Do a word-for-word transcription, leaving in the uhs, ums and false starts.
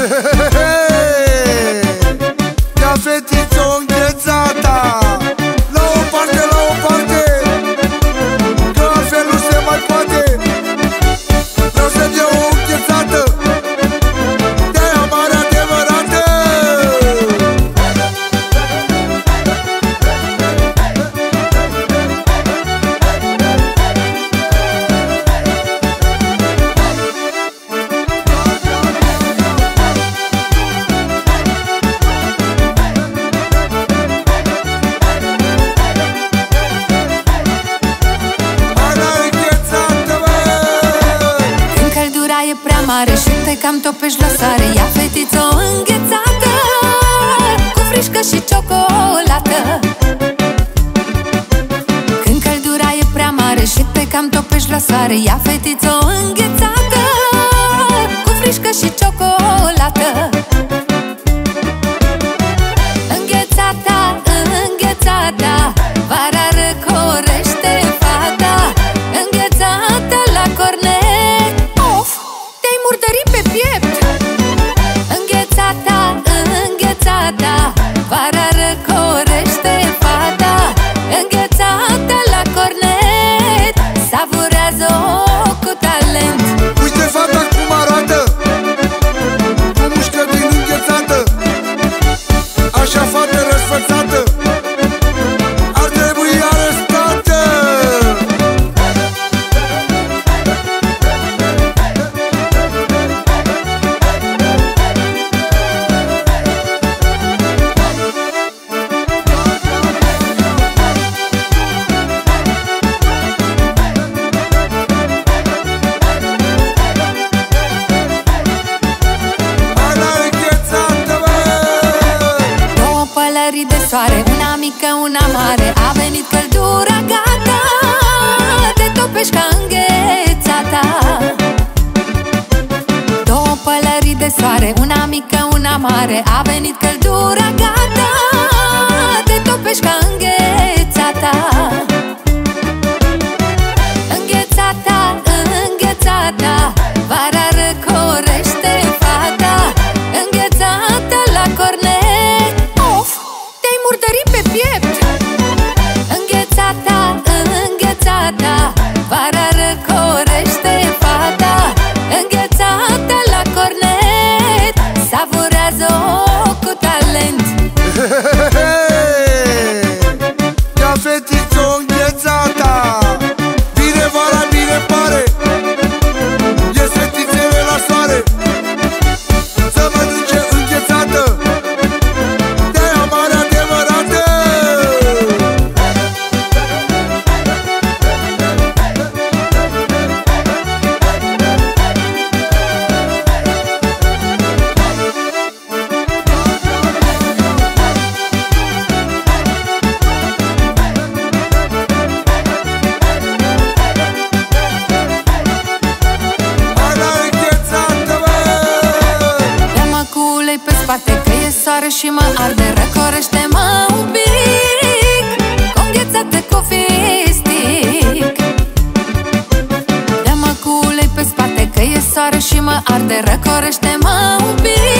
Ia fetiță-o înghețata, la o parte, la o parte, că altfel nu se mai poate. Vreau să dea o înghețată, de-aia mare adevărată. E prea mare și te cam topești la sare. Ia fetiță-o înghețată, cu frișcă și ciocolată. Când căldura e prea mare și te cam topești la sare, ia fetiță-o înghețată, cu frișcă și ciocolată. Înghețata, înghețata, vara răcorește fata. Înghețată la cornet, te-ai murdărit pe piept. Înghețata, înghețata, vara răcorește fata. Înghețată la cornet, savurează-o cu talent. Uite fata cum arată, cu mușcă din înghețată. Așa fată răsfățată ar trebui arestată. De soare, una mică, una mare, a venit căldura, gata, te topești ca înghețata. Două pălării de soare, una mică, una mare, a venit căldura, gata, te topești ca înghețata. Înghețata, înghețata, vara răcorește fata. Înghețată la cornet, te-ai murdărit pe piept. Înghețata, înghețata, vara răcorește fata. Înghețată la cornet, savurează-o cu talent. Ia fetiță-o înghețata, vine vara, bine pare. Ies fetițele la soare, să mănânce înghețată. Că e soare și mă arde, răcorește-mă un pic, cu-nghețată cu fistic. Dă-mă cu ulei pe spate, că e soare și mă arde, răcorește-mă un pic.